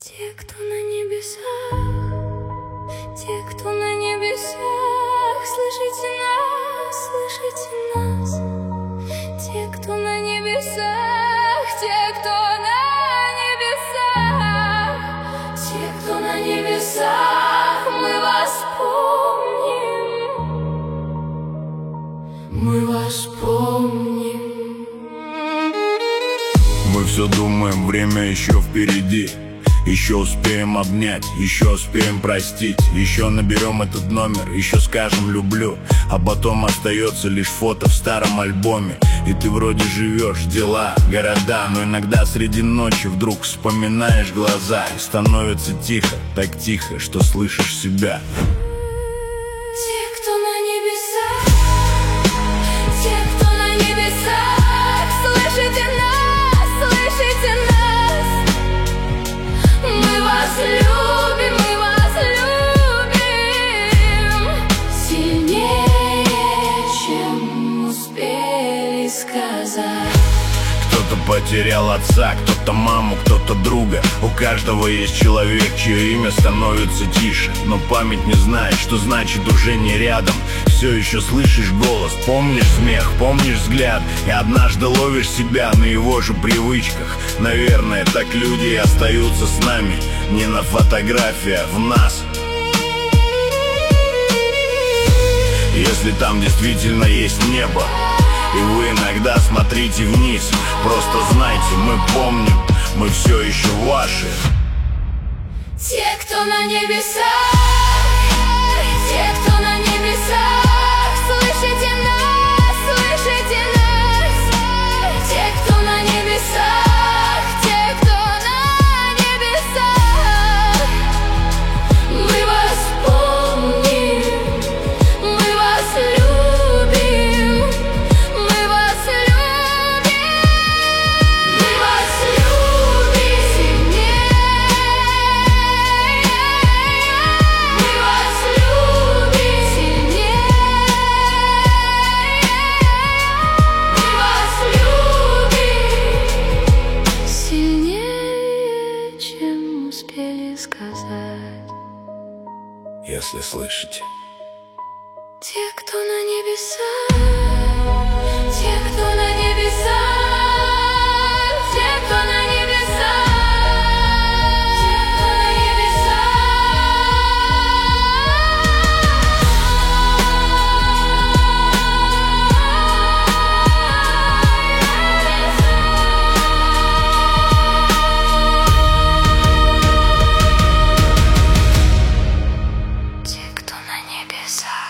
Те, кто на небесах, те, кто на небесах, слышите нас, те, кто на небесах, те, кто на небесах, те, кто на небесах, мы вас помним, мы вас помним. Мы все думаем, время еще впереди. Еще успеем обнять, еще успеем простить. Еще наберем этот номер, еще скажем люблю. А потом остается лишь фото в старом альбоме. И ты вроде живешь, дела, города, но иногда среди ночи вдруг вспоминаешь глаза. И становится тихо, так тихо, что слышишь себя. Те, кто на небесах, те, кто на небесах, слышите нас, слышите нас. Мы вас любим, мы вас любим сильнее, чем успели сказать. Кто-то потерял отца, кто-то маму, кто-то друга. У каждого есть человек, чье имя становится тише. Но память не знает, что значит уже не рядом. Все еще слышишь голос, помнишь смех, помнишь взгляд. И однажды ловишь себя на его же привычках. Наверное, так люди и остаются с нами. Не на фотографиях, в нас. Если там действительно есть небо, и вы иногда смотрите вниз, просто знайте, мы помним, мы все еще ваши. Те, кто на небесах, те, кто на небесах, слышите нас, слышите нас. Те, кто на небесах, те, кто на небесах, мы вас помним, мы вас любим, мы вас любим, мы вас любим сильнее, мы вас любим сильнее, мы вас любим сильнее, чем успели сказать. Если слышите. Те, кто на небесах, те, кто на небесах, те, кто на небесах, те, кто на небесах. Те, кто на небесах.